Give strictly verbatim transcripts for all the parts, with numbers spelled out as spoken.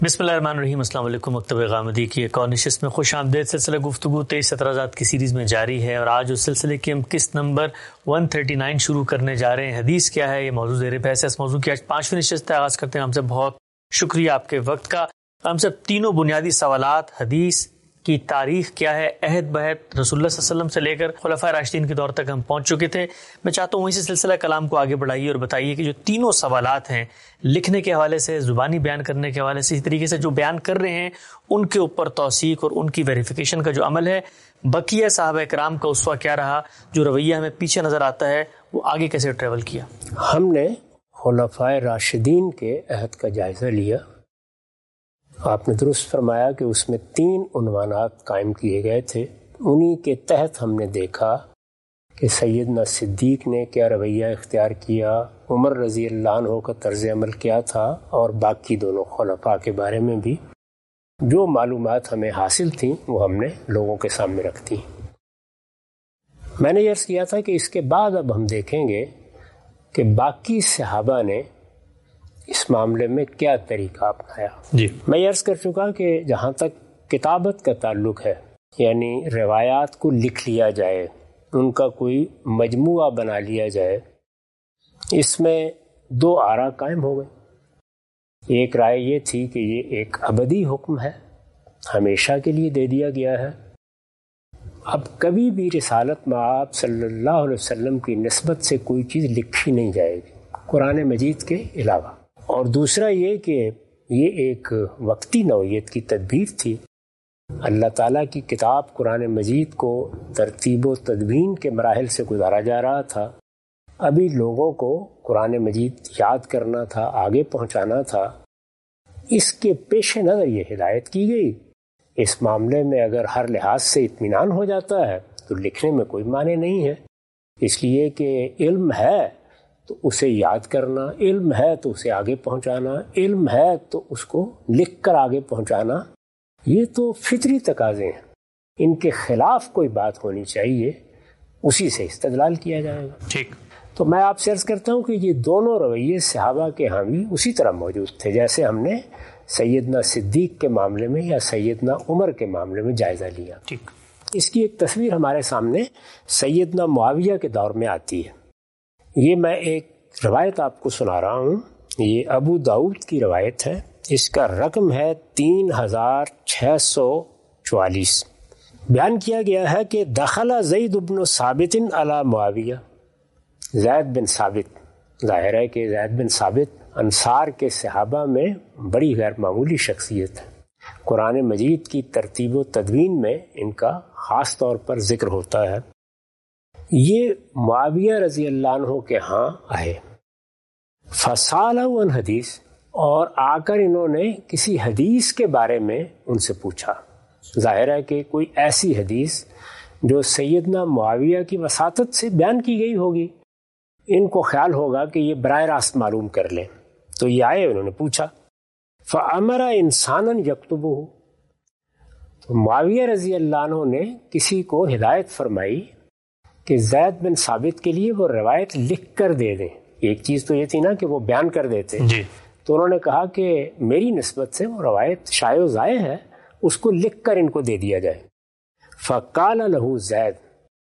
بسم اللہ الرحمن الرحیم۔ السلام علیکم۔ مکتب غامدی کی ایک اور نشست میں خوش آمدید۔ سلسلہ گفتگو تیئیس اعتراضات کی سیریز میں جاری ہے اور آج اس سلسلے کی ہم قسط نمبر ایک سو انتیس شروع کرنے جا رہے ہیں۔ حدیث کیا ہے، یہ موضوع زیر بحث ہے۔ اس موضوع کی آج پانچویں نشست ہے، آغاز کرتے ہیں۔ ہم سے بہت شکریہ آپ کے وقت کا۔ ہم سے تینوں بنیادی سوالات، حدیث کی تاریخ کیا ہے، عہد بہد رسول اللہ صلی اللہ علیہ وسلم سے لے کر خلفائے راشدین کے دور تک ہم پہنچ چکے تھے۔ میں چاہتا ہوں اسی سلسلہ کلام کو آگے بڑھائیے اور بتائیے کہ جو تینوں سوالات ہیں، لکھنے کے حوالے سے، زبانی بیان کرنے کے حوالے سے، اسی طریقے سے جو بیان کر رہے ہیں ان کے اوپر توثیق اور ان کی ویریفیکیشن کا جو عمل ہے، بقیہ صحابہ کرام کا اسوہ کیا رہا، جو رویہ ہمیں پیچھے نظر آتا ہے، وہ آگے کیسے ٹریول کیا۔ ہم نے خلفائے راشدین کے عہد کا جائزہ لیا۔ آپ نے درست فرمایا کہ اس میں تین عنوانات قائم کیے گئے تھے۔ انہی کے تحت ہم نے دیکھا کہ سیدنا صدیق نے کیا رویہ اختیار کیا، عمر رضی اللہ عنہ کا طرز عمل کیا تھا، اور باقی دونوں خلفاء کے بارے میں بھی جو معلومات ہمیں حاصل تھیں وہ ہم نے لوگوں کے سامنے رکھ دی۔ میں نے یہ عرض کیا تھا کہ اس کے بعد اب ہم دیکھیں گے کہ باقی صحابہ نے اس معاملے میں کیا طریقہ اپنایا۔ جی میں یہ عرض کر چکا کہ جہاں تک کتابت کا تعلق ہے، یعنی روایات کو لکھ لیا جائے، ان کا کوئی مجموعہ بنا لیا جائے، اس میں دو آراء قائم ہو گئے۔ ایک رائے یہ تھی کہ یہ ایک ابدی حکم ہے، ہمیشہ کے لیے دے دیا گیا ہے، اب کبھی بھی رسالت مآب صلی اللہ علیہ وسلم کی نسبت سے کوئی چیز لکھی نہیں جائے گی قرآن مجید کے علاوہ۔ اور دوسرا یہ کہ یہ ایک وقتی نوعیت کی تدبیر تھی۔ اللہ تعالیٰ کی کتاب قرآن مجید کو ترتیب و تدوین کے مراحل سے گزارا جا رہا تھا، ابھی لوگوں کو قرآن مجید یاد کرنا تھا، آگے پہنچانا تھا، اس کے پیش نظر یہ ہدایت کی گئی۔ اس معاملے میں اگر ہر لحاظ سے اطمینان ہو جاتا ہے تو لکھنے میں کوئی معنی نہیں ہے، اس لیے کہ علم ہے تو اسے یاد کرنا، علم ہے تو اسے آگے پہنچانا، علم ہے تو اس کو لکھ کر آگے پہنچانا، یہ تو فطری تقاضے ہیں، ان کے خلاف کوئی بات ہونی چاہیے، اسی سے استدلال کیا جائے گا۔ ٹھیک، تو میں آپ سے عرض کرتا ہوں کہ یہ دونوں رویے صحابہ کے ہاں بھی اسی طرح موجود تھے جیسے ہم نے سیدنا صدیق کے معاملے میں یا سیدنا عمر کے معاملے میں جائزہ لیا۔ ٹھیک، اس کی ایک تصویر ہمارے سامنے سیدنا معاویہ کے دور میں آتی ہے۔ یہ میں ایک روایت آپ کو سنا رہا ہوں، یہ ابو داؤد کی روایت ہے، اس کا رقم ہے تین ہزار چھ سو چوالیس۔ بیان کیا گیا ہے کہ دخل زید بن ثابت علی معاویہ، زید بن ثابت، ظاہر ہے کہ زید بن ثابت انصار کے صحابہ میں بڑی غیر معمولی شخصیت ہے۔ قرآن مجید کی ترتیب و تدوین میں ان کا خاص طور پر ذکر ہوتا ہے۔ یہ معاویہ رضی اللہ عنہ کے ہاں آئے، فسالہ عن حدیث، اور آ کر انہوں نے کسی حدیث کے بارے میں ان سے پوچھا۔ ظاہر ہے کہ کوئی ایسی حدیث جو سیدنا معاویہ کی وساطت سے بیان کی گئی ہوگی، ان کو خیال ہوگا کہ یہ براہ راست معلوم کر لیں، تو یہ آئے، انہوں نے پوچھا۔ فَأَمَرَ إِنسَانًا يَكْتُبُهُ، تو معاویہ رضی اللہ عنہ نے کسی کو ہدایت فرمائی کہ زید بن ثابت کے لیے وہ روایت لکھ کر دے دیں۔ ایک چیز تو یہ تھی نا کہ وہ بیان کر دیتے، جی، تو انہوں نے کہا کہ میری نسبت سے وہ روایت شائع و ضائع ہے، اس کو لکھ کر ان کو دے دیا جائے۔ فقال له زید،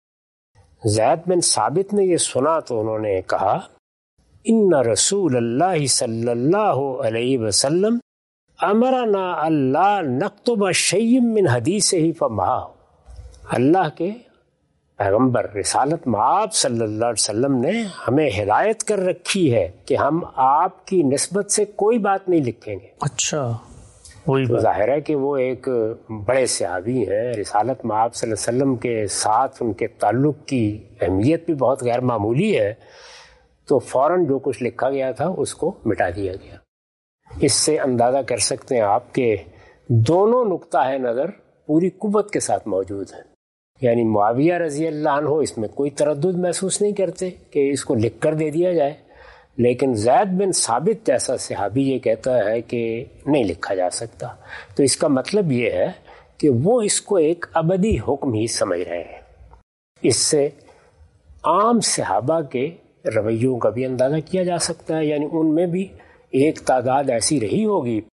زید بن ثابت نے یہ سنا تو انہوں نے کہا، ان رسول اللہ صلی اللہ علیہ وسلم امرنا اللہ نکتب شیء من حدیثہ فمحاه، اللہ کے پیغمبر رسالت مآب صلی اللہ علیہ وسلم نے ہمیں ہدایت کر رکھی ہے کہ ہم آپ کی نسبت سے کوئی بات نہیں لکھیں گے۔ اچھا، وہی تو ظاہر ہے کہ وہ ایک بڑے صحابی ہیں، رسالت مآب صلی اللہ علیہ وسلم کے ساتھ ان کے تعلق کی اہمیت بھی بہت غیر معمولی ہے، تو فوراً جو کچھ لکھا گیا تھا اس کو مٹا دیا گیا۔ اس سے اندازہ کر سکتے ہیں آپ کہ دونوں نقطہ نظر پوری قوت کے ساتھ موجود ہیں، یعنی معاویہ رضی اللہ عنہ اس میں کوئی تردد محسوس نہیں کرتے کہ اس کو لکھ کر دے دیا جائے، لیکن زید بن ثابت جیسا صحابی یہ کہتا ہے کہ نہیں لکھا جا سکتا۔ تو اس کا مطلب یہ ہے کہ وہ اس کو ایک ابدی حکم ہی سمجھ رہے ہیں۔ اس سے عام صحابہ کے رویوں کا بھی اندازہ کیا جا سکتا ہے، یعنی ان میں بھی ایک تعداد ایسی رہی ہوگی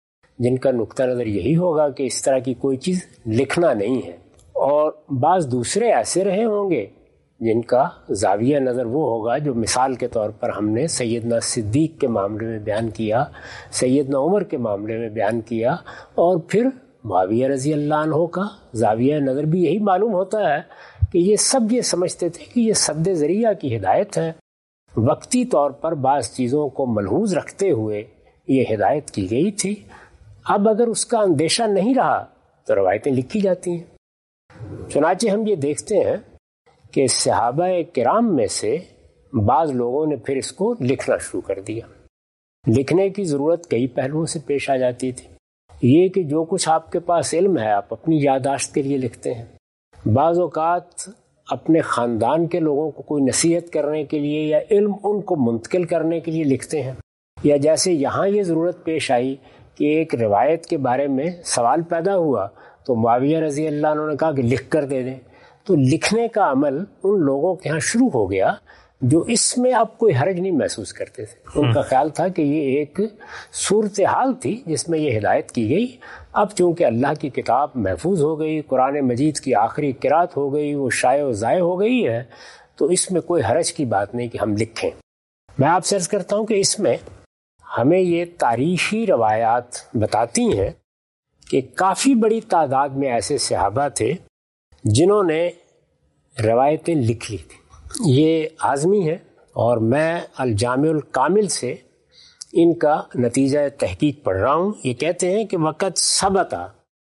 جن کا نقطہ نظر یہی ہوگا کہ اس طرح کی کوئی چیز لکھنا نہیں ہے، اور بعض دوسرے ایسے رہے ہوں گے جن کا زاویہ نظر وہ ہوگا جو مثال کے طور پر ہم نے سیدنا صدیق کے معاملے میں بیان کیا، سیدنا عمر کے معاملے میں بیان کیا، اور پھر معاویہ رضی اللہ عنہ کا زاویہ نظر بھی یہی معلوم ہوتا ہے کہ یہ سب یہ سمجھتے تھے کہ یہ سد ذریعہ کی ہدایت ہے، وقتی طور پر بعض چیزوں کو ملحوظ رکھتے ہوئے یہ ہدایت کی گئی تھی۔ اب اگر اس کا اندیشہ نہیں رہا تو روایتیں لکھی جاتی ہیں۔ چنانچہ ہم یہ دیکھتے ہیں کہ صحابہ کرام میں سے بعض لوگوں نے پھر اس کو لکھنا شروع کر دیا۔ لکھنے کی ضرورت کئی پہلوؤں سے پیش آ جاتی تھی۔ یہ کہ جو کچھ آپ کے پاس علم ہے آپ اپنی یادداشت کے لیے لکھتے ہیں، بعض اوقات اپنے خاندان کے لوگوں کو کوئی نصیحت کرنے کے لیے یا علم ان کو منتقل کرنے کے لیے لکھتے ہیں، یا جیسے یہاں یہ ضرورت پیش آئی کہ ایک روایت کے بارے میں سوال پیدا ہوا تو معاویہ رضی اللہ عنہ نے کہا کہ لکھ کر دے دیں، تو لکھنے کا عمل ان لوگوں کے ہاں شروع ہو گیا جو اس میں اب کوئی حرج نہیں محسوس کرتے تھے۔ ان کا خیال تھا کہ یہ ایک صورتحال تھی جس میں یہ ہدایت کی گئی، اب چونکہ اللہ کی کتاب محفوظ ہو گئی، قرآن مجید کی آخری قرات ہو گئی، وہ شائع و ضائع ہو گئی ہے، تو اس میں کوئی حرج کی بات نہیں کہ ہم لکھیں۔ میں آپ سے عرض کرتا ہوں کہ اس میں ہمیں یہ تاریخی روایات بتاتی ہیں کہ کافی بڑی تعداد میں ایسے صحابہ تھے جنہوں نے روایتیں لکھ لی تھیں۔ یہ عازمی ہے اور میں الجامع الکامل سے ان کا نتیجہ تحقیق پڑھ رہا ہوں۔ یہ کہتے ہیں کہ وقت ثبت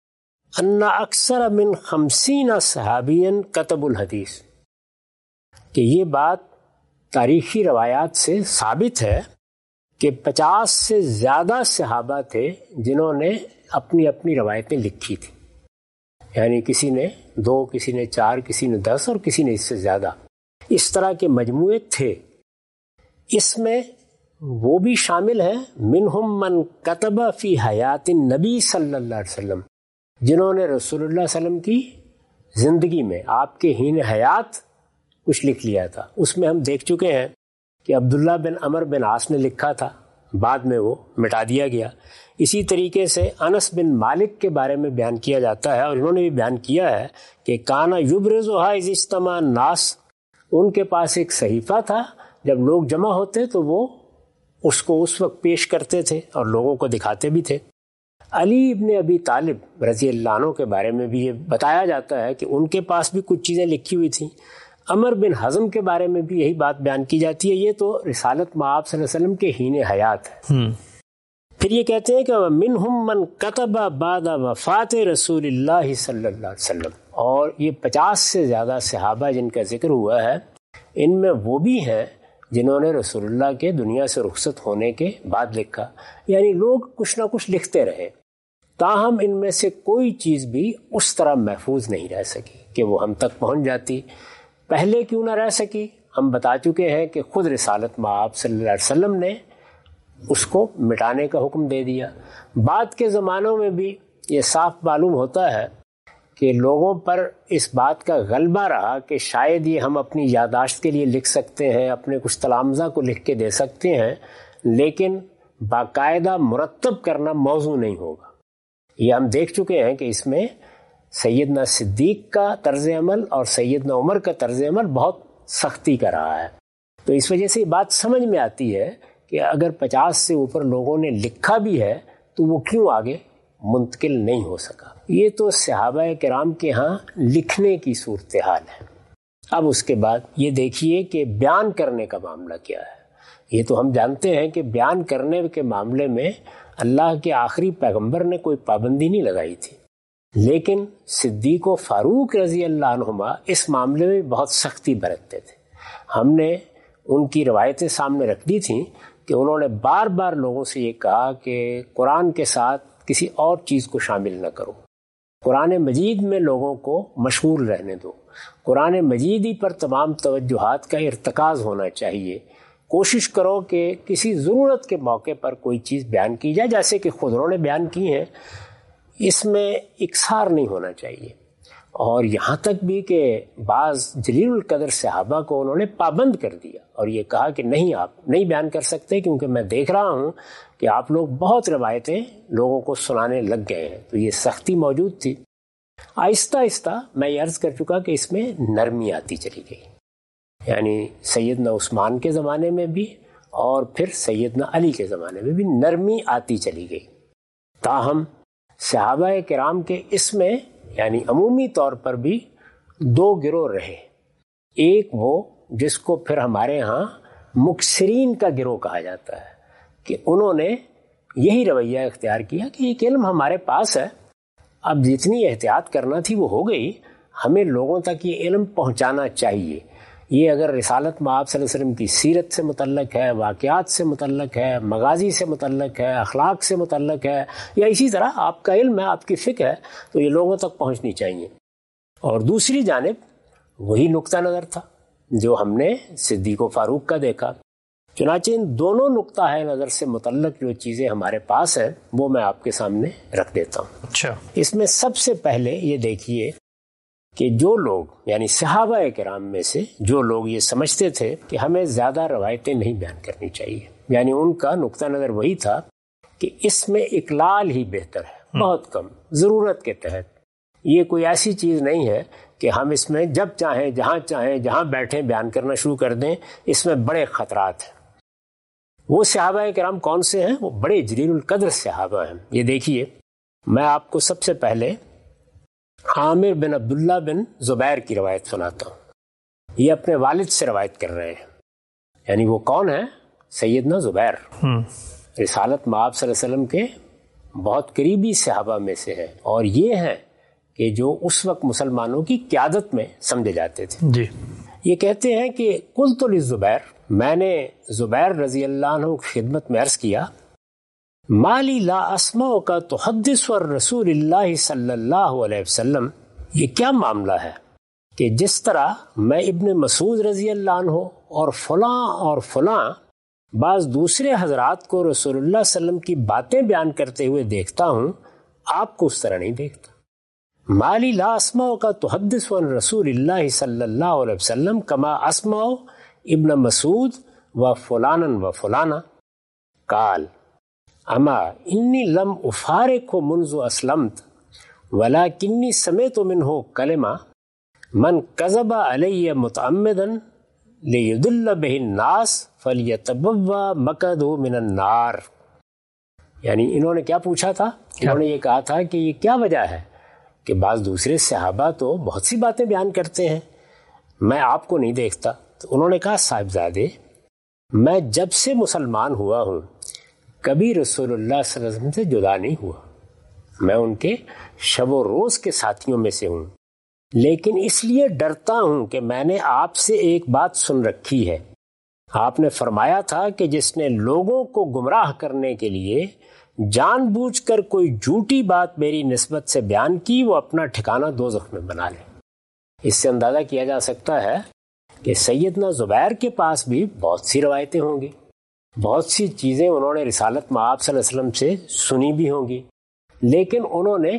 ان اکثر من خمسین صحابیا کتب الحدیث، کہ یہ بات تاریخی روایات سے ثابت ہے کہ پچاس سے زیادہ صحابہ تھے جنہوں نے اپنی اپنی روایتیں لکھی تھیں، یعنی کسی نے دو، کسی نے چار، کسی نے دس اور کسی نے اس سے زیادہ، اس طرح کے مجموعے تھے۔ اس میں وہ بھی شامل ہیں منہم من کتب فی حیات النبی صلی اللہ علیہ وسلم، جنہوں نے رسول اللہ صلی اللہ علیہ وسلم کی زندگی میں آپ کے حین حیات کچھ لکھ لیا تھا۔ اس میں ہم دیکھ چکے ہیں کہ عبداللہ بن عمر بن عاص نے لکھا تھا، بعد میں وہ مٹا دیا گیا۔ اسی طریقے سے انس بن مالک کے بارے میں بیان کیا جاتا ہے، اور انہوں نے بھی بیان کیا ہے کہ کانا یبرزھا اذ اجتمع الناس، ان کے پاس ایک صحیفہ تھا، جب لوگ جمع ہوتے تو وہ اس کو اس وقت پیش کرتے تھے اور لوگوں کو دکھاتے بھی تھے۔ علی ابن ابی طالب رضی اللہ عنہ کے بارے میں بھی یہ بتایا جاتا ہے کہ ان کے پاس بھی کچھ چیزیں لکھی ہوئی تھیں۔ عمر بن حزم کے بارے میں بھی یہی بات بیان کی جاتی ہے۔ یہ تو رسالت مآب صلی اللہ علیہ وسلم کے حین حیات ہے۔ پھر یہ کہتے ہیں کہ منہم من کتب بعد وفات رسول اللہ صلی اللہ علیہ وسلم، اور یہ پچاس سے زیادہ صحابہ جن کا ذکر ہوا ہے، ان میں وہ بھی ہیں جنہوں نے رسول اللہ کے دنیا سے رخصت ہونے کے بعد لکھا، یعنی لوگ کچھ نہ کچھ لکھتے رہے، تاہم ان میں سے کوئی چیز بھی اس طرح محفوظ نہیں رہ سکی کہ وہ ہم تک پہنچ جاتی۔ پہلے کیوں نہ رہ سکی؟ ہم بتا چکے ہیں کہ خود رسالت مآب صلی اللہ علیہ وسلم نے اس کو مٹانے کا حکم دے دیا۔ بعد کے زمانوں میں بھی یہ صاف معلوم ہوتا ہے کہ لوگوں پر اس بات کا غلبہ رہا کہ شاید یہ ہم اپنی یادداشت کے لیے لکھ سکتے ہیں، اپنے کچھ تلامذہ کو لکھ کے دے سکتے ہیں، لیکن باقاعدہ مرتب کرنا موضوع نہیں ہوگا۔ یہ ہم دیکھ چکے ہیں کہ اس میں سیدنا صدیق کا طرز عمل اور سیدنا عمر کا طرز عمل بہت سختی کا رہا ہے، تو اس وجہ سے یہ بات سمجھ میں آتی ہے کہ اگر پچاس سے اوپر لوگوں نے لکھا بھی ہے تو وہ کیوں آگے منتقل نہیں ہو سکا۔ یہ تو صحابہ کرام کے ہاں لکھنے کی صورتحال ہے۔ اب اس کے بعد یہ دیکھیے کہ بیان کرنے کا معاملہ کیا ہے۔ یہ تو ہم جانتے ہیں کہ بیان کرنے کے معاملے میں اللہ کے آخری پیغمبر نے کوئی پابندی نہیں لگائی تھی، لیکن صدیق و فاروق رضی اللہ عنہما اس معاملے میں بہت سختی برتتے تھے۔ ہم نے ان کی روایتیں سامنے رکھ دی تھیں کہ انہوں نے بار بار لوگوں سے یہ کہا کہ قرآن کے ساتھ کسی اور چیز کو شامل نہ کرو، قرآن مجید میں لوگوں کو مشغول رہنے دو، قرآن مجید ہی پر تمام توجہات کا ارتکاز ہونا چاہیے، کوشش کرو کہ کسی ضرورت کے موقع پر کوئی چیز بیان کی جائے جیسے کہ خود انہوں نے بیان کی ہیں، اس میں اکثار نہیں ہونا چاہیے۔ اور یہاں تک بھی کہ بعض جلیل القدر صحابہ کو انہوں نے پابند کر دیا اور یہ کہا کہ نہیں، آپ نہیں بیان کر سکتے، کیونکہ میں دیکھ رہا ہوں کہ آپ لوگ بہت روایتیں لوگوں کو سنانے لگ گئے ہیں، تو یہ سختی موجود تھی۔ آہستہ آہستہ میں یہ عرض کر چکا کہ اس میں نرمی آتی چلی گئی، یعنی سیدنا عثمان کے زمانے میں بھی اور پھر سیدنا علی کے زمانے میں بھی نرمی آتی چلی گئی۔ تاہم صحابہ کرام کے اس میں یعنی عمومی طور پر بھی دو گروہ رہے۔ ایک وہ جس کو پھر ہمارے ہاں مکثرین کا گروہ کہا جاتا ہے، کہ انہوں نے یہی رویہ اختیار کیا کہ ایک علم ہمارے پاس ہے، اب جتنی احتیاط کرنا تھی وہ ہو گئی، ہمیں لوگوں تک یہ علم پہنچانا چاہیے۔ یہ اگر رسالت میں آپ صلی اللہ علیہ وسلم کی سیرت سے متعلق ہے، واقعات سے متعلق ہے، مغازی سے متعلق ہے، اخلاق سے متعلق ہے، یا اسی طرح آپ کا علم ہے، آپ کی فقہ ہے، تو یہ لوگوں تک پہنچنی چاہیے۔ اور دوسری جانب وہی نقطہ نظر تھا جو ہم نے صدیق و فاروق کا دیکھا۔ چنانچہ ان دونوں نقطہ ہے نظر سے متعلق جو چیزیں ہمارے پاس ہیں وہ میں آپ کے سامنے رکھ دیتا ہوں۔ اچھا، اس میں سب سے پہلے یہ دیکھیے کہ جو لوگ یعنی صحابہ کرام میں سے جو لوگ یہ سمجھتے تھے کہ ہمیں زیادہ روایتیں نہیں بیان کرنی چاہیے، یعنی ان کا نقطہ نظر وہی تھا کہ اس میں اقلال ہی بہتر ہے، بہت کم، ضرورت کے تحت۔ یہ کوئی ایسی چیز نہیں ہے کہ ہم اس میں جب چاہیں جہاں چاہیں جہاں بیٹھیں بیان کرنا شروع کر دیں، اس میں بڑے خطرات ہیں۔ وہ صحابہ کرام کون سے ہیں؟ وہ بڑے جلیل القدر صحابہ ہیں۔ یہ دیکھیے، میں آپ کو سب سے پہلے عامر بن عبداللہ بن زبیر کی روایت سناتا ہوں۔ یہ اپنے والد سے روایت کر رہے ہیں، یعنی وہ کون ہیں؟ سیدنا زبیر، رسالت میں آپ صلی اللہ علیہ وسلم کے بہت قریبی صحابہ میں سے ہیں، اور یہ ہیں کہ جو اس وقت مسلمانوں کی قیادت میں سمجھے جاتے تھے۔ جی، یہ کہتے ہیں کہ قلت للزبیر، میں نے زبیر رضی اللہ عنہ کی خدمت میں عرض کیا، مالی لا اسمعک تحدث الرسول اللہ صلی اللہ علیہ وسلم، یہ کیا معاملہ ہے کہ جس طرح میں ابن مسعود رضی اللہ عنہ اور فلاں اور فلاں بعض دوسرے حضرات کو رسول اللہ صلی اللہ علیہ وسلم کی باتیں بیان کرتے ہوئے دیکھتا ہوں، آپ کو اس طرح نہیں دیکھتا۔ مالی لا اسمعک تحدث عن رسول اللہ صلی اللہ علیہ وسلم کما اسمع ابن مسعود و فلانا و فلانا قال اما انی لم افارق منذ اسلمت ولکنی سمعت منہ کلمہ من کذب علی متعمدا لیضل بہ الناس فلیتبوأ مقعدہ من النار۔ یعنی انہوں نے کیا پوچھا تھا؟ انہوں نے یہ کہا تھا کہ یہ کیا وجہ ہے کہ بعض دوسرے صحابہ تو بہت سی باتیں بیان کرتے ہیں، میں آپ کو نہیں دیکھتا۔ تو انہوں نے کہا، صاحبزادے، میں جب سے مسلمان ہوا ہوں کبھی رسول اللہ صلی اللہ علیہ وسلم سے جدا نہیں ہوا، میں ان کے شب و روز کے ساتھیوں میں سے ہوں، لیکن اس لیے ڈرتا ہوں کہ میں نے آپ سے ایک بات سن رکھی ہے۔ آپ نے فرمایا تھا کہ جس نے لوگوں کو گمراہ کرنے کے لیے جان بوجھ کر کوئی جھوٹی بات میری نسبت سے بیان کی، وہ اپنا ٹھکانہ دوزخ میں بنا لے۔ اس سے اندازہ کیا جا سکتا ہے کہ سیدنا زبیر کے پاس بھی بہت سی روایتیں ہوں گی، بہت سی چیزیں انہوں نے رسالت میں آپ صلی اللہ علیہ وسلم سے سنی بھی ہوں گی، لیکن انہوں نے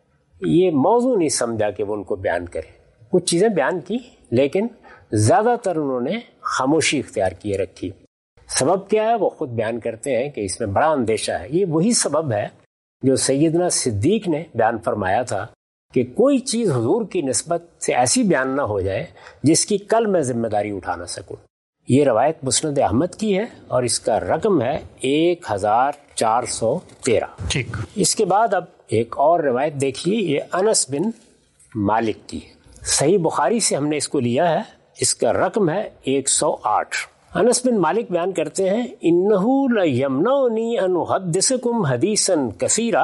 یہ موضوع نہیں سمجھا کہ وہ ان کو بیان کرے۔ کچھ چیزیں بیان کی، لیکن زیادہ تر انہوں نے خاموشی اختیار کیے رکھی۔ سبب کیا ہے وہ خود بیان کرتے ہیں کہ اس میں بڑا اندیشہ ہے۔ یہ وہی سبب ہے جو سیدنا صدیق نے بیان فرمایا تھا کہ کوئی چیز حضور کی نسبت سے ایسی بیان نہ ہو جائے جس کی کل میں ذمہ داری اٹھا نہ سکوں۔ یہ روایت مسند احمد کی ہے اور اس کا رقم ہے ایک ہزار چار سو تیرہ۔ ٹھیک، اس کے بعد اب ایک اور روایت دیکھیے، یہ انس بن مالک کی ہے، صحیح بخاری سے ہم نے اس کو لیا ہے، اس کا رقم ہے ایک سو آٹھ۔ انس بن مالک بیان کرتے ہیں، انہو لیمنعنی ان احدثکم حدیثا کثیرا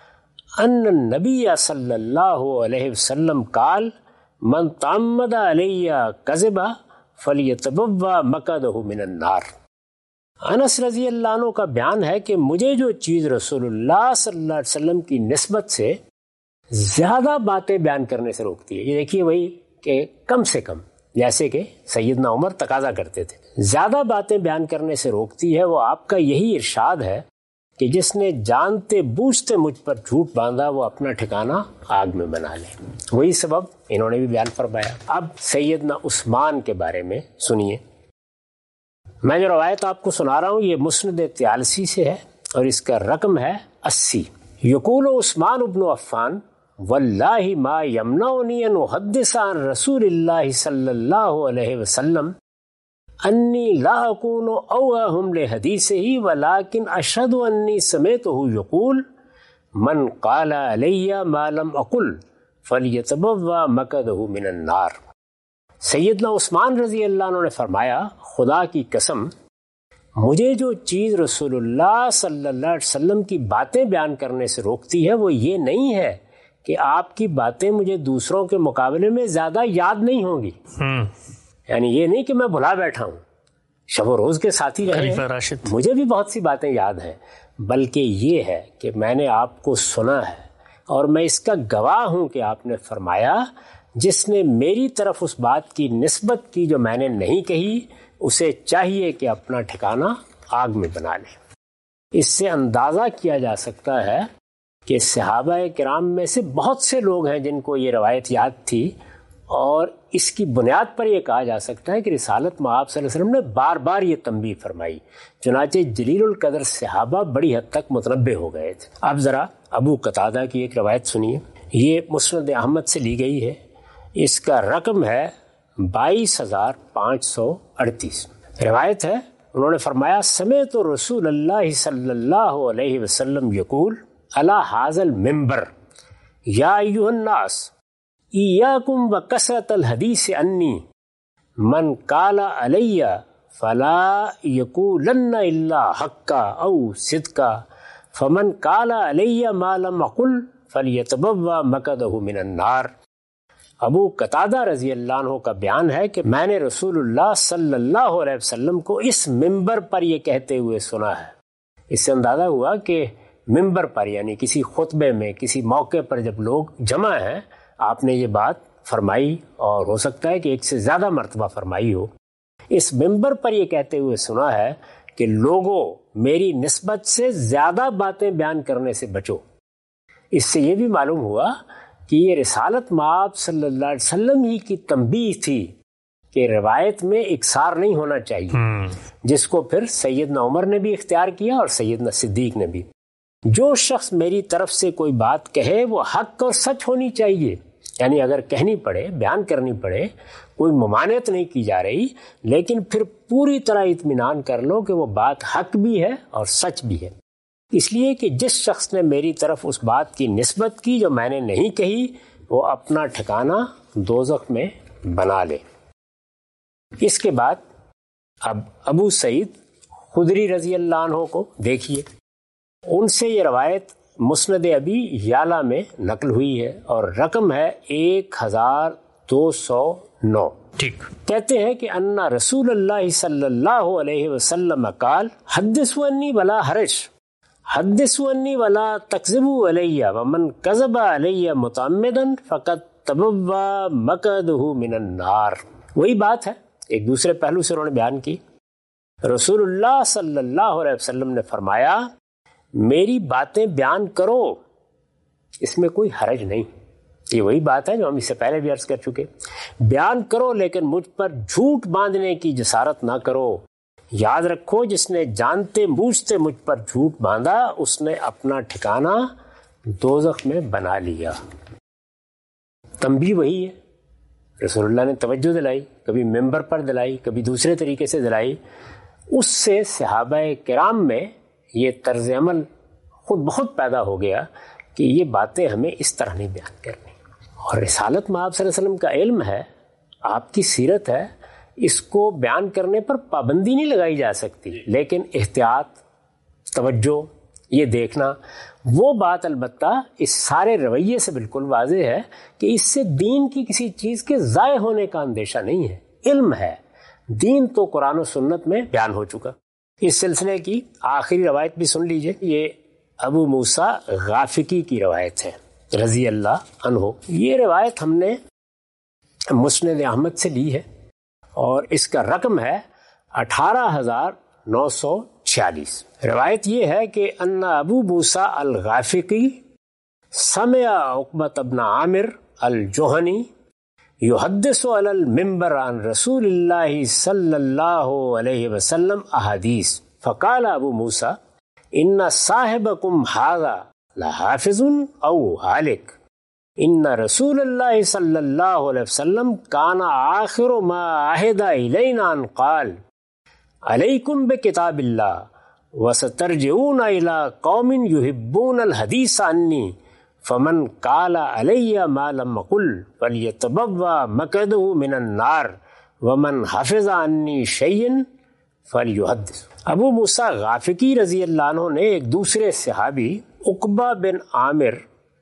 ان النبی صلی اللہ علیہ وسلم قال من تعمد علی کذبا فلیتبوأ مقعدہ من النار۔ انس رضی اللہ عنہ کا بیان ہے کہ مجھے جو چیز رسول اللہ صلی اللہ علیہ وسلم کی نسبت سے زیادہ باتیں بیان کرنے سے روکتی ہے، یہ دیکھیے وہی کہ کم سے کم، جیسے کہ سیدنا عمر تقاضا کرتے تھے، زیادہ باتیں بیان کرنے سے روکتی ہے، وہ آپ کا یہی ارشاد ہے کہ جس نے جانتے بوجھتے مجھ پر جھوٹ باندھا وہ اپنا ٹھکانہ آگ میں بنا لے۔ وہی سبب انہوں نے بھی بیان فرمایا۔ اب سیدنا عثمان کے بارے میں سنیے۔ میں جو روایت آپ کو سنا رہا ہوں یہ مسند طیالسی سے ہے، اور اس کا رقم ہے اسی. یقول عثمان ابن عفان واللہ ما یمنعنی ان احدث عن رسول اللہ صلی اللہ علیہ وسلم انی لا اکون اوہم لحدیثہ ولکن اشہد انی سمعتہ یقول من قال علی ما لم اقل فلیتبوأ مقعدہ من النار. سیدنا عثمان رضی اللہ عنہ نے فرمایا خدا کی قسم مجھے جو چیز رسول اللہ صلی اللہ علیہ وسلم کی باتیں بیان کرنے سے روکتی ہے وہ یہ نہیں ہے کہ آپ کی باتیں مجھے دوسروں کے مقابلے میں زیادہ یاد نہیں ہوں گی. یعنی یہ نہیں کہ میں بھلا بیٹھا ہوں، شب و روز کے ساتھی رہے مجھے بھی بہت سی باتیں یاد ہیں، بلکہ یہ ہے کہ میں نے آپ کو سنا ہے اور میں اس کا گواہ ہوں کہ آپ نے فرمایا جس نے میری طرف اس بات کی نسبت کی جو میں نے نہیں کہی اسے چاہیے کہ اپنا ٹھکانہ آگ میں بنا لے. اس سے اندازہ کیا جا سکتا ہے کہ صحابہ کرام میں سے بہت سے لوگ ہیں جن کو یہ روایت یاد تھی، اور اس کی بنیاد پر یہ کہا جا سکتا ہے کہ رسالت مآب صلی اللہ علیہ وسلم نے بار بار یہ تنبیہ فرمائی، چنانچہ جلیل القدر صحابہ بڑی حد تک متنبہ ہو گئے تھے. اب ذرا ابو قتادہ کی ایک روایت سنیے، یہ مسند احمد سے لی گئی ہے، اس کا رقم ہے بائیس ہزار پانچ سو اڑتیس. روایت ہے انہوں نے فرمایا سمعت رسول اللہ صلی اللہ علیہ وسلم یقول علی ھذا المنبر یا ایھا الناس ایاکم وکثرۃ الحدیث انی من قال علی فلا یقولن الا حقا او صدقا فمن قال علی ما لم اقل فلیتبوأ مقعدہ من النار. ابو قتادہ رضی اللہ عنہ کا بیان ہے کہ میں نے رسول اللہ صلی اللہ علیہ وسلم کو اس منبر پر یہ کہتے ہوئے سنا ہے. اس سے اندازہ ہوا کہ منبر پر یعنی کسی خطبے میں کسی موقع پر جب لوگ جمع ہیں آپ نے یہ بات فرمائی، اور ہو سکتا ہے کہ ایک سے زیادہ مرتبہ فرمائی ہو. اس منبر پر یہ کہتے ہوئے سنا ہے کہ لوگوں میری نسبت سے زیادہ باتیں بیان کرنے سے بچو. اس سے یہ بھی معلوم ہوا کہ یہ رسالت مآب صلی اللہ علیہ وسلم ہی کی تنبیہ تھی کہ روایت میں اکثار نہیں ہونا چاہیے، جس کو پھر سیدنا عمر نے بھی اختیار کیا اور سیدنا صدیق نے بھی. جو شخص میری طرف سے کوئی بات کہے وہ حق اور سچ ہونی چاہیے، یعنی اگر کہنی پڑے بیان کرنی پڑے کوئی ممانعت نہیں کی جا رہی، لیکن پھر پوری طرح اطمینان کر لو کہ وہ بات حق بھی ہے اور سچ بھی ہے. اس لیے کہ جس شخص نے میری طرف اس بات کی نسبت کی جو میں نے نہیں کہی وہ اپنا ٹھکانہ دوزخ میں بنا لے. اس کے بعد اب ابو سعید خدری رضی اللہ عنہ کو دیکھیے، ان سے یہ روایت مسند ابی یعلا میں نقل ہوئی ہے اور رقم ہے ایک ہزار دو سو نو. ٹھیک. کہتے ہیں کہ ان رسول اللہ صلی اللہ علیہ وسلم قال حدثوا انی ولا حرج حدثوا انی ولا تکذبوا علی ومن کذب علی متعمدا فقد تبوأ مقعدہ من النار. وہی بات ہے، ایک دوسرے پہلو سے انہوں نے بیان کی. رسول اللہ صلی اللہ علیہ وسلم نے فرمایا میری باتیں بیان کرو، اس میں کوئی حرج نہیں. یہ وہی بات ہے جو ہم اس سے پہلے بھی عرض کر چکے، بیان کرو لیکن مجھ پر جھوٹ باندھنے کی جسارت نہ کرو. یاد رکھو جس نے جانتے بوجھتے مجھ پر جھوٹ باندھا اس نے اپنا ٹھکانہ دوزخ میں بنا لیا. تنبیہ وہی ہے، رسول اللہ نے توجہ دلائی، کبھی ممبر پر دلائی، کبھی دوسرے طریقے سے دلائی. اس سے صحابہ کرام میں یہ طرز عمل خود بخود پیدا ہو گیا کہ یہ باتیں ہمیں اس طرح نہیں بیان کرنی. اور رسالت مآب صلی اللہ علیہ وسلم کا علم ہے، آپ کی سیرت ہے، اس کو بیان کرنے پر پابندی نہیں لگائی جا سکتی، لیکن احتیاط، توجہ، یہ دیکھنا وہ بات البتہ اس سارے رویے سے بالکل واضح ہے کہ اس سے دین کی کسی چیز کے ضائع ہونے کا اندیشہ نہیں ہے. علم ہے، دین تو قرآن و سنت میں بیان ہو چکا. اس سلسلے کی آخری روایت بھی سن لیجئے، یہ ابو موسیٰ غافقی کی روایت ہے رضی اللہ عنہ. یہ روایت ہم نے مسند احمد سے لی ہے اور اس کا رقم ہے اٹھارہ ہزار نو سو چھیالیس. روایت یہ ہے کہ ان ابو موسیٰ الغافقی سمع عقبۃ بن عامر الجہنی یحدث علی المنبر عن رسول اللہ صلی اللہ علیہ وسلم احادیث فقال ابو موسیٰ ان صاحبکم ھذا لحافظ او ہالک ان رسول اللہ صلی اللہ علیہ وسلم کان آخر ما عہد الینا ان قال علیکم بکتاب اللہ وسترجعون الی قوم یحبون الحدیث عنی فمن قال علی ما لم اقل فلیتبوأ مقعدہ من النار ومن حفظ عنی شیئا فلیحدث۔ ابو موسیٰ غافقی رضی اللہ عنہ نے ایک دوسرے صحابی عقبہ بن عامر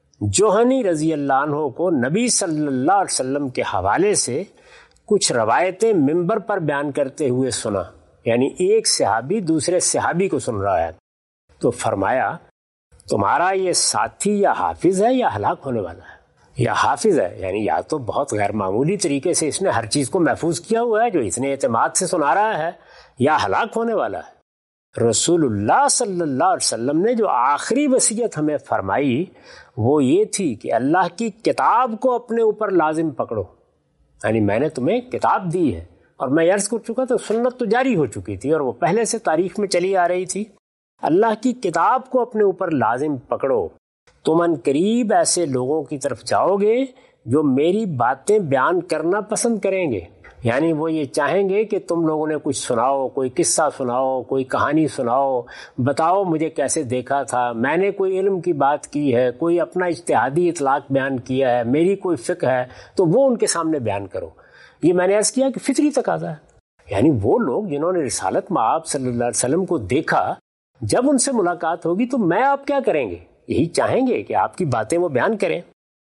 جوہنی رضی اللہ عنہ کو نبی صلی اللہ علیہ وسلم کے حوالے سے کچھ روایتیں منبر پر بیان کرتے ہوئے سنا، یعنی ایک صحابی دوسرے صحابی کو سن رہا ہے، تو فرمایا تمہارا یہ ساتھی یا حافظ ہے یا ہلاک ہونے والا ہے، یا حافظ ہے یعنی یا تو بہت غیر معمولی طریقے سے اس نے ہر چیز کو محفوظ کیا ہوا ہے جو اتنے اعتماد سے سنا رہا ہے، یا ہلاک ہونے والا ہے۔ رسول اللہ صلی اللہ علیہ وسلم نے جو آخری وصیت ہمیں فرمائی وہ یہ تھی کہ اللہ کی کتاب کو اپنے اوپر لازم پکڑو، یعنی میں نے تمہیں کتاب دی ہے، اور میں عرض کر چکا تو سنت تو جاری ہو چکی تھی اور وہ پہلے سے تاریخ میں چلی آ رہی تھی۔ اللہ کی کتاب کو اپنے اوپر لازم پکڑو، تم ان قریب ایسے لوگوں کی طرف جاؤ گے جو میری باتیں بیان کرنا پسند کریں گے، یعنی وہ یہ چاہیں گے کہ تم لوگوں نے کچھ سناؤ، کوئی قصہ سناؤ، کوئی کہانی سناؤ، بتاؤ مجھے کیسے دیکھا تھا، میں نے کوئی علم کی بات کی ہے، کوئی اپنا اجتہادی اطلاق بیان کیا ہے، میری کوئی فقہ ہے، تو وہ ان کے سامنے بیان کرو۔ یہ میں نے عرض کیا کہ فطری تقاضا ہے، یعنی وہ لوگ جنہوں نے رسالت مآب صلی اللہ علیہ وسلم کو دیکھا، جب ان سے ملاقات ہوگی تو میں آپ کیا کریں گے؟ یہی چاہیں گے کہ آپ کی باتیں وہ بیان کریں۔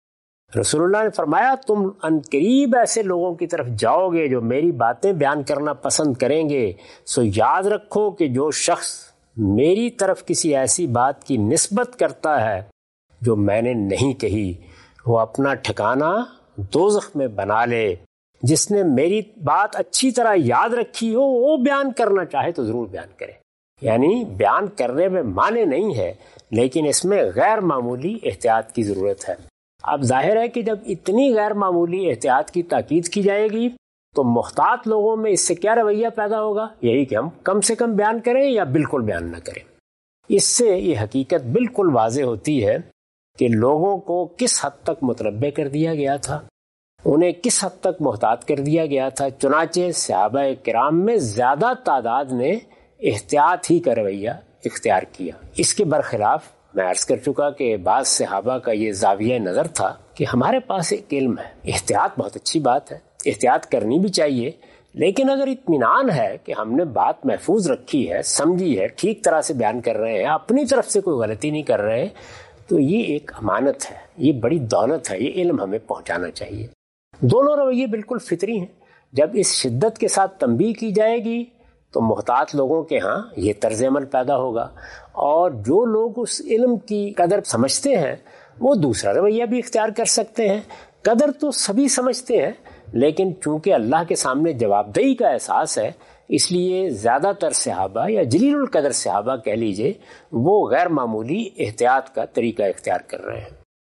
رسول اللہ نے فرمایا تم ان قریب ایسے لوگوں کی طرف جاؤ گے جو میری باتیں بیان کرنا پسند کریں گے، سو یاد رکھو کہ جو شخص میری طرف کسی ایسی بات کی نسبت کرتا ہے جو میں نے نہیں کہی، وہ اپنا ٹھکانہ دوزخ میں بنا لے۔ جس نے میری بات اچھی طرح یاد رکھی ہو وہ بیان کرنا چاہے تو ضرور بیان کرے، یعنی بیان کرنے میں معنی نہیں ہے، لیکن اس میں غیر معمولی احتیاط کی ضرورت ہے۔ اب ظاہر ہے کہ جب اتنی غیر معمولی احتیاط کی تاکید کی جائے گی تو محتاط لوگوں میں اس سے کیا رویہ پیدا ہوگا؟ یہی کہ ہم کم سے کم بیان کریں یا بالکل بیان نہ کریں۔ اس سے یہ حقیقت بالکل واضح ہوتی ہے کہ لوگوں کو کس حد تک متنبع کر دیا گیا تھا، انہیں کس حد تک محتاط کر دیا گیا تھا۔ چنانچہ صحابہ کرام میں زیادہ تعداد نے احتیاط ہی کا رویہ اختیار کیا۔ اس کے برخلاف میں عرض کر چکا کہ بعض صحابہ کا یہ زاویہ نظر تھا کہ ہمارے پاس ایک علم ہے، احتیاط بہت اچھی بات ہے، احتیاط کرنی بھی چاہیے، لیکن اگر اطمینان ہے کہ ہم نے بات محفوظ رکھی ہے، سمجھی ہے، ٹھیک طرح سے بیان کر رہے ہیں، اپنی طرف سے کوئی غلطی نہیں کر رہے، تو یہ ایک امانت ہے، یہ بڑی دولت ہے، یہ علم ہمیں پہنچانا چاہیے۔ دونوں رویے بالکل فطری ہیں۔ جب اس شدت کے ساتھ تنبیہ کی جائے گی تو محتاط لوگوں کے ہاں یہ طرز عمل پیدا ہوگا، اور جو لوگ اس علم کی قدر سمجھتے ہیں وہ دوسرا رویہ بھی اختیار کر سکتے ہیں۔ قدر تو سبھی سمجھتے ہیں، لیکن چونکہ اللہ کے سامنے جواب دہی کا احساس ہے، اس لیے زیادہ تر صحابہ یا جلیل القدر صحابہ کہہ لیجئے وہ غیر معمولی احتیاط کا طریقہ اختیار کر رہے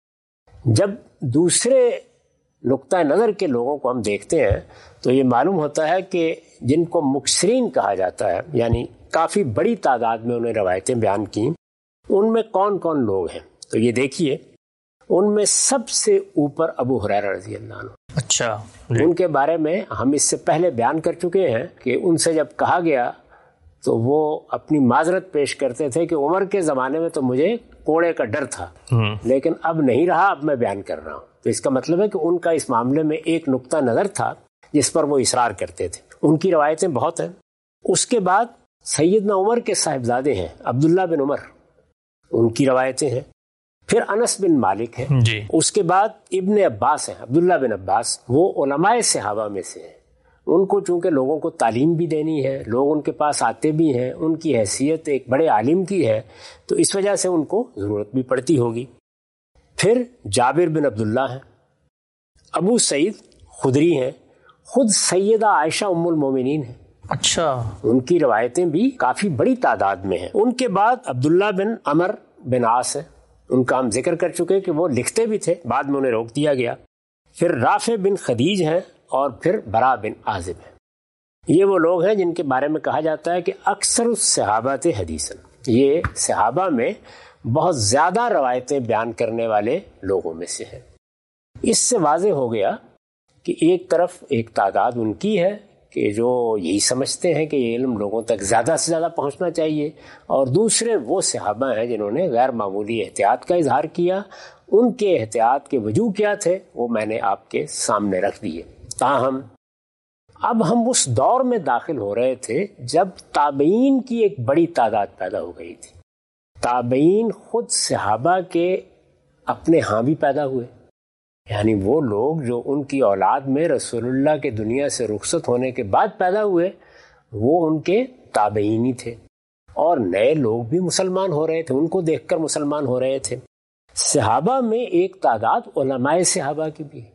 ہیں۔ جب دوسرے نقطہ نظر کے لوگوں کو ہم دیکھتے ہیں تو یہ معلوم ہوتا ہے کہ جن کو مکثرین کہا جاتا ہے، یعنی کافی بڑی تعداد میں انہیں روایتیں بیان کی، ان میں کون کون لوگ ہیں؟ تو یہ دیکھیے، ان میں سب سے اوپر ابو ہریرہ رضی اللہ عنہ۔ اچھا، ان کے بارے میں ہم اس سے پہلے بیان کر چکے ہیں کہ ان سے جب کہا گیا تو وہ اپنی معذرت پیش کرتے تھے کہ عمر کے زمانے میں تو مجھے کوڑے کا ڈر تھا، لیکن اب نہیں رہا، اب میں بیان کر رہا ہوں۔ تو اس کا مطلب ہے کہ ان کا اس معاملے میں ایک نقطہ نظر تھا جس پر وہ اصرار کرتے تھے۔ ان کی روایتیں بہت ہیں۔ اس کے بعد سیدنا عمر کے صاحبزادے ہیں عبداللہ بن عمر، ان کی روایتیں ہیں۔ پھر انس بن مالک ہیں جی۔ اس کے بعد ابن عباس ہیں، عبداللہ بن عباس، وہ علماء صحابہ میں سے ہیں۔ ان کو چونکہ لوگوں کو تعلیم بھی دینی ہے، لوگ ان کے پاس آتے بھی ہیں، ان کی حیثیت ایک بڑے عالم کی ہے، تو اس وجہ سے ان کو ضرورت بھی پڑتی ہوگی۔ پھر جابر بن عبداللہ ہیں، ابو سعید خدری ہیں، خود سیدہ عائشہ ام المومنین ہیں۔ اچھا، ان کی روایتیں بھی کافی بڑی تعداد میں ہیں۔ ان کے بعد عبداللہ بن عمر بن عاص ہیں، ان کا ہم ذکر کر چکے کہ وہ لکھتے بھی تھے، بعد میں انہیں روک دیا گیا۔ پھر رافع بن خدیج ہیں، اور پھر برا بن عازب ہیں۔ یہ وہ لوگ ہیں جن کے بارے میں کہا جاتا ہے کہ اکثر الصحابہ حدیثاً، یہ صحابہ میں بہت زیادہ روایتیں بیان کرنے والے لوگوں میں سے ہیں۔ اس سے واضح ہو گیا کہ ایک طرف ایک تعداد ان کی ہے کہ جو یہی سمجھتے ہیں کہ یہ علم لوگوں تک زیادہ سے زیادہ پہنچنا چاہیے، اور دوسرے وہ صحابہ ہیں جنہوں نے غیر معمولی احتیاط کا اظہار کیا۔ ان کے احتیاط کے وجوہ کیا تھے وہ میں نے آپ کے سامنے رکھ دیے۔ تاہم اب ہم اس دور میں داخل ہو رہے تھے جب تابعین کی ایک بڑی تعداد پیدا ہو گئی تھی۔ تابعین خود صحابہ کے اپنے ہاں بھی پیدا ہوئے، یعنی وہ لوگ جو ان کی اولاد میں رسول اللہ کے دنیا سے رخصت ہونے کے بعد پیدا ہوئے وہ ان کے تابعین ہی تھے، اور نئے لوگ بھی مسلمان ہو رہے تھے، ان کو دیکھ کر مسلمان ہو رہے تھے۔ صحابہ میں ایک تعداد علماء صحابہ کی بھی،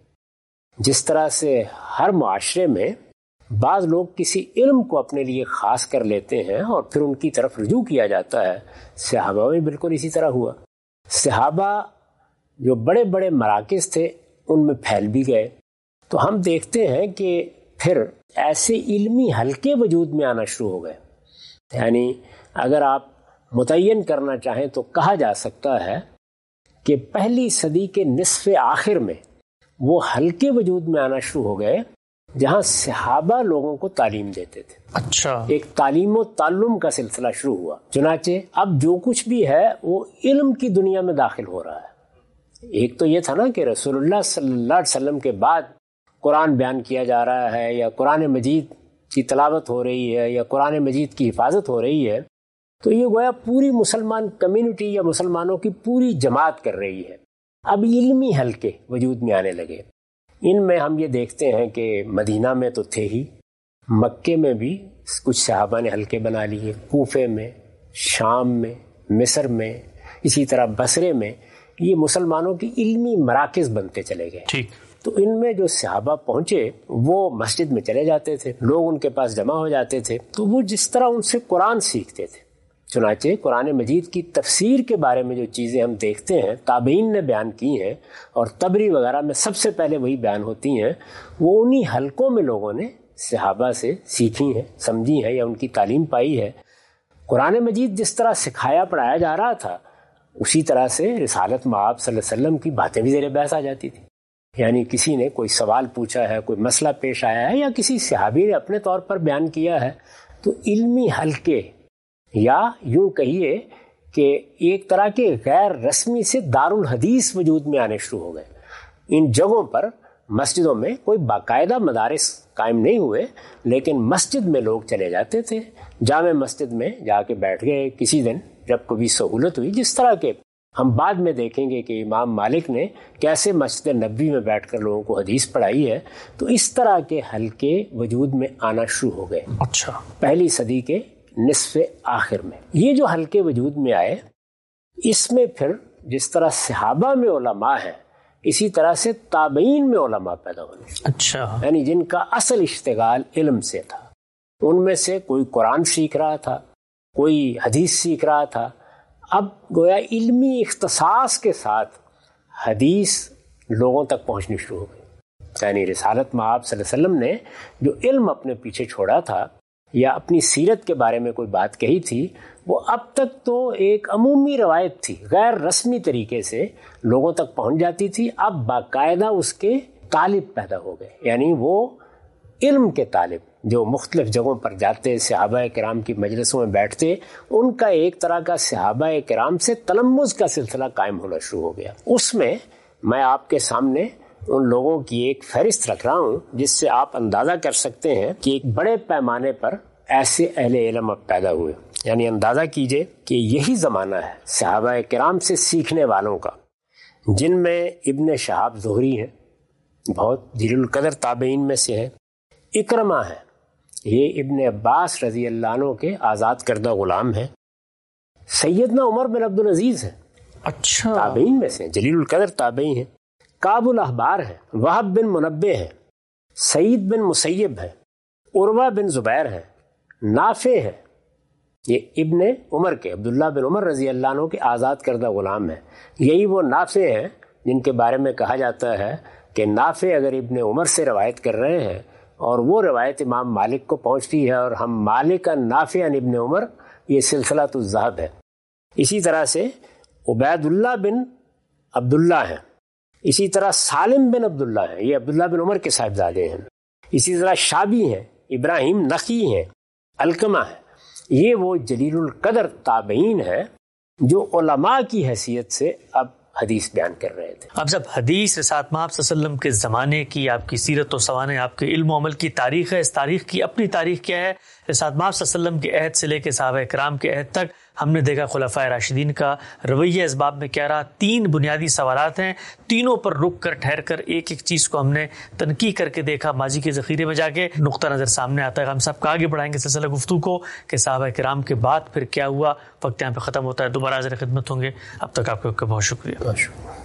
جس طرح سے ہر معاشرے میں بعض لوگ کسی علم کو اپنے لیے خاص کر لیتے ہیں اور پھر ان کی طرف رجوع کیا جاتا ہے، صحابہ میں بالکل اسی طرح ہوا۔ صحابہ جو بڑے بڑے مراکز تھے ان میں پھیل بھی گئے، تو ہم دیکھتے ہیں کہ پھر ایسے علمی حلقے وجود میں آنا شروع ہو گئے۔ یعنی اگر آپ متعین کرنا چاہیں تو کہا جا سکتا ہے کہ پہلی صدی کے نصف آخر میں وہ حلقے وجود میں آنا شروع ہو گئے جہاں صحابہ لوگوں کو تعلیم دیتے تھے۔ اچھا، ایک تعلیم و تعلم کا سلسلہ شروع ہوا۔ چنانچہ اب جو کچھ بھی ہے وہ علم کی دنیا میں داخل ہو رہا ہے۔ ایک تو یہ تھا نا کہ رسول اللہ صلی اللہ علیہ وسلم کے بعد قرآن بیان کیا جا رہا ہے، یا قرآن مجید کی تلاوت ہو رہی ہے، یا قرآن مجید کی حفاظت ہو رہی ہے، تو یہ گویا پوری مسلمان کمیونٹی یا مسلمانوں کی پوری جماعت کر رہی ہے۔ اب علمی حلقے وجود میں آنے لگے۔ ان میں ہم یہ دیکھتے ہیں کہ مدینہ میں تو تھے ہی، مکے میں بھی کچھ صحابہ نے حلقے بنا لیے، کوفے میں، شام میں، مصر میں، اسی طرح بصرے میں یہ مسلمانوں کی علمی مراکز بنتے چلے گئے۔ ٹھیک، تو ان میں جو صحابہ پہنچے وہ مسجد میں چلے جاتے تھے، لوگ ان کے پاس جمع ہو جاتے تھے، تو وہ جس طرح ان سے قرآن سیکھتے تھے۔ چنانچہ قرآن مجید کی تفسیر کے بارے میں جو چیزیں ہم دیکھتے ہیں تابعین نے بیان کی ہیں، اور طبری وغیرہ میں سب سے پہلے وہی بیان ہوتی ہیں، وہ انہی حلقوں میں لوگوں نے صحابہ سے سیکھی ہیں، سمجھی ہیں، یا ان کی تعلیم پائی ہے۔ قرآن مجید جس طرح سکھایا پڑھایا جا رہا تھا اسی طرح سے رسالت مآب صلی اللہ علیہ وسلم کی باتیں بھی زیر بحث آ جاتی تھی۔ یعنی کسی نے کوئی سوال پوچھا ہے، کوئی مسئلہ پیش آیا ہے، یا کسی صحابی نے اپنے طور پر بیان کیا ہے، تو علمی حلقے، یا یوں کہیے کہ ایک طرح کے غیر رسمی سے دارالحدیث وجود میں آنے شروع ہو گئے۔ ان جگہوں پر مسجدوں میں کوئی باقاعدہ مدارس قائم نہیں ہوئے، لیکن مسجد میں لوگ چلے جاتے تھے، جامع مسجد میں جا کے بیٹھ گئے کسی دن جب کبھی سہولت ہوئی، جس طرح کے ہم بعد میں دیکھیں گے کہ امام مالک نے کیسے مسجد نبوی میں بیٹھ کر لوگوں کو حدیث پڑھائی ہے۔ تو اس طرح کے حلقے وجود میں آنا شروع ہو گئے۔ اچھا، پہلی صدی کے نصف آخر میں یہ جو حلقے وجود میں آئے، اس میں پھر جس طرح صحابہ میں علماء ہیں اسی طرح سے تابعین میں علماء پیدا ہونے۔ اچھا، یعنی جن کا اصل اشتغال علم سے تھا، ان میں سے کوئی قرآن سیکھ رہا تھا، کوئی حدیث سیکھ رہا تھا۔ اب گویا علمی اختصاص کے ساتھ حدیث لوگوں تک پہنچنی شروع ہو گئی۔ یعنی رسالت مآب صلی اللہ علیہ وسلم نے جو علم اپنے پیچھے چھوڑا تھا یا اپنی سیرت کے بارے میں کوئی بات کہی تھی، وہ اب تک تو ایک عمومی روایت تھی، غیر رسمی طریقے سے لوگوں تک پہنچ جاتی تھی۔ اب باقاعدہ اس کے طالب پیدا ہو گئے، یعنی وہ علم کے طالب جو مختلف جگہوں پر جاتے، صحابہ کرام کی مجلسوں میں بیٹھتے، ان کا ایک طرح کا صحابہ کرام سے تلمذ کا سلسلہ قائم ہونا شروع ہو گیا۔ اس میں میں آپ کے سامنے ان لوگوں کی ایک فہرست رکھ رہا ہوں جس سے آپ اندازہ کر سکتے ہیں کہ ایک بڑے پیمانے پر ایسے اہل علم اب پیدا ہوئے۔ یعنی اندازہ کیجئے کہ یہی زمانہ ہے صحابہ کرام سے سیکھنے والوں کا، جن میں ابن شہاب زہری ہیں، بہت جلیل القدر تابعین میں سے ہیں، اکرمہ ہیں، یہ ابن عباس رضی اللہ عنہ کے آزاد کردہ غلام ہیں، سیدنا عمر بن عبدالعزیز ہیں، اچھا، تابعین میں سے جلیل القدر تابعی ہیں، کعب الاحبار ہیں، وہب بن منبہ ہیں، سعید بن مسیب ہیں، عروہ بن زبیر ہیں، نافع ہیں، یہ ابن عمر کے عبداللہ بن عمر رضی اللہ عنہ کے آزاد کردہ غلام ہیں۔ یہی وہ نافع ہیں جن کے بارے میں کہا جاتا ہے کہ نافع اگر ابن عمر سے روایت کر رہے ہیں اور وہ روایت امام مالک کو پہنچتی ہے اور ہم مالک ان نافع ان ابن عمر، یہ سلسلہ تو الذہب ہے۔ اسی طرح سے عبید اللہ بن عبداللہ ہیں، اسی طرح سالم بن عبداللہ ہیں، یہ عبداللہ بن عمر کے صاحبزادے ہیں، اسی طرح شابی ہیں، ابراہیم نخی ہیں، علقمہ ہیں. یہ وہ جلیل القدر تابعین ہیں جو علماء کی حیثیت سے اب حدیث بیان کر رہے تھے. اب جب حدیث رسالت مآب صلی اللہ علیہ وسلم کے زمانے کی، آپ کی سیرت و سوانح، آپ کے علم و عمل کی تاریخ ہے، اس تاریخ کی اپنی تاریخ کیا ہے؟ رسالت مآب صلی اللہ علیہ وسلم کے عہد سے لے کے صحابہ کرام کے عہد تک ہم نے دیکھا خلفائے راشدین کا رویہ اس باب میں کیا رہا. تین بنیادی سوالات ہیں، تینوں پر رک کر ٹھہر کر ایک ایک چیز کو ہم نے تنقیح کر کے دیکھا. ماضی کے ذخیرے میں جا کے نقطہ نظر سامنے آتا ہے. ہم سب کا آگے بڑھائیں گے سلسلہ گفتگو کو کہ صحابہ کرام کے بعد پھر کیا ہوا. وقت یہاں پہ ختم ہوتا ہے، دوبارہ حاضر خدمت ہوں گے. اب تک آپ کو بہت شکریہ.